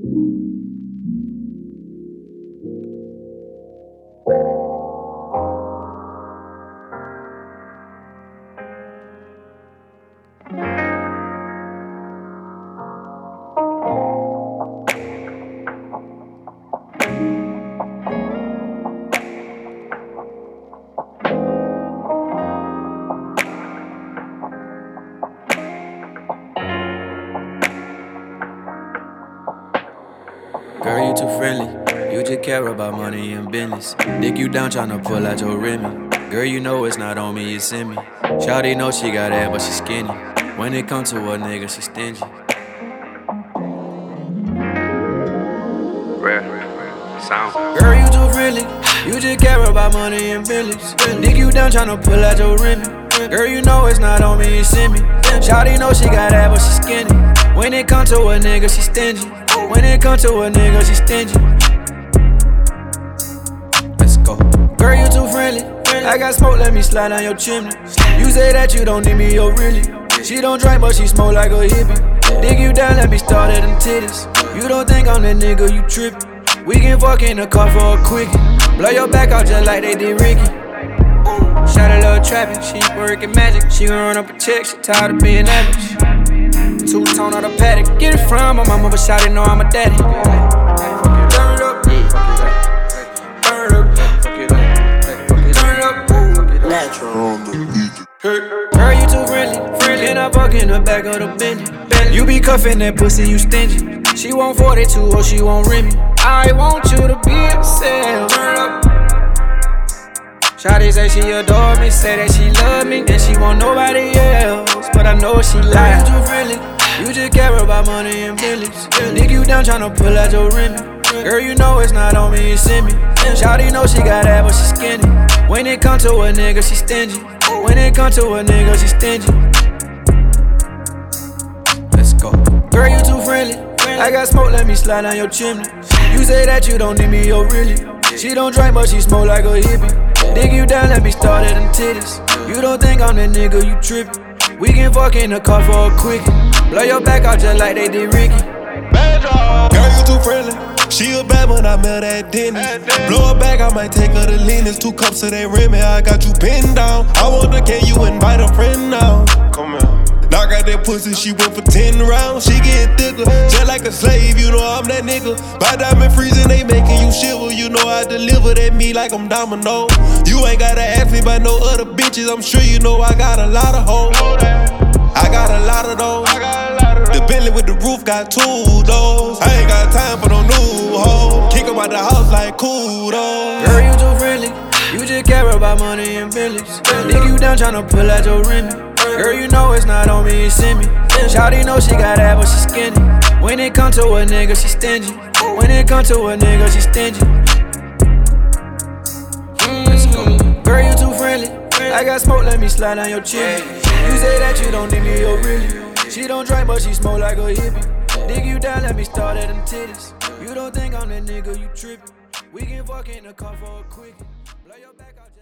Girl, you too friendly. You just care about money and business. Dick you down tryna pull out your Remy. Girl, you know it's not on me, it's in me. Shawty know she got ass, but she skinny. When it comes to a nigga, she stingy. Girl, you too friendly. You just care about money and business. Dick you down tryna pull out your Remy. Girl, you know it's not on me, it's in me. Shawty know she got ass, but she skinny. When it comes to a nigga, she stingy. When it comes to a nigga, she stingy. Let's go. Girl, you too friendly. I got smoke, let me slide down your chimney. You say that you don't need me, yo, really. She don't drink, but she smoke like a hippie. Dig you down, let me start at them titties. You don't think I'm that nigga, you trippin'. We can fuck in the car for a quickie. Blow your back out just like they did Ricky. Shot a little trapping, she working magic. She gon' run up a check, she tired of being average. Two-tone on the paddock, get it from my mama, but shawty know I'm a daddy. Turn it up, turn it up, turn it up, natural on the beat. Girl, you too friendly, and I fuck in the back of the Bentley. You be cuffin' that pussy, you stingy. She want 42 or she want Remy. I want you to be yourself. Turn it up. Shawty say she adore me, say that she love me, and she want nobody else. But I know she lie. You too friendly. You just care about money and business. Dick you down tryna pull out your Remy. Girl, you know it's not on me, it's in me. Shawty know she got ass, but she skinny. When it comes to a nigga, she stingy. When it comes to a nigga, she stingy. Let's go. Girl, you too friendly. I got smoke, let me slide down your chimney. You say that you don't need me, yo, really. She don't drink, but she smoke like a hippie. Dig you down, let me start at them titties. You don't think I'm that nigga, you trippin'. We can fuck in the car for a quickie. Blow your back out just like they did Ricky. Girl, you too friendly. She a bad one, I met her at Denny's. Blow her back, I might take her to Lena's. 2 cups of that Remy, I got you pinned down. I wonder, can you invite a friend now? Come here. Knock out that pussy, she went for 10 rounds. She getting thicker, just like a slave, you know I'm that nigga. By diamond freezing, they making you shiver. You know I deliver that me like I'm Domino. You ain't gotta ask me about no other bitches, I'm sure you know I got a lot of hoes. I got a lot of those. The Bentley with the roof got 2 doors. I ain't got time for no new hoes. Kick 'em out the house like kudos. Girl, you too friendly. You just care about money and business. Dig you down tryna pull out your Remy. Girl, you know it's not on me, it's in me. Shawty know she got ass, but she skinny. When it comes to a nigga, she stingy. When it comes to a nigga, she stingy. Let's go. Girl, you too friendly. I got smoke, let me slide down your chimney. You say that you don't need me, yo, really. She don't drink, but she smoke like a hippie. Dig you down, let me start at them titties. You don't think I'm that nigga, you trippin'. We can fuck in the car for a quickie. Blow your back out.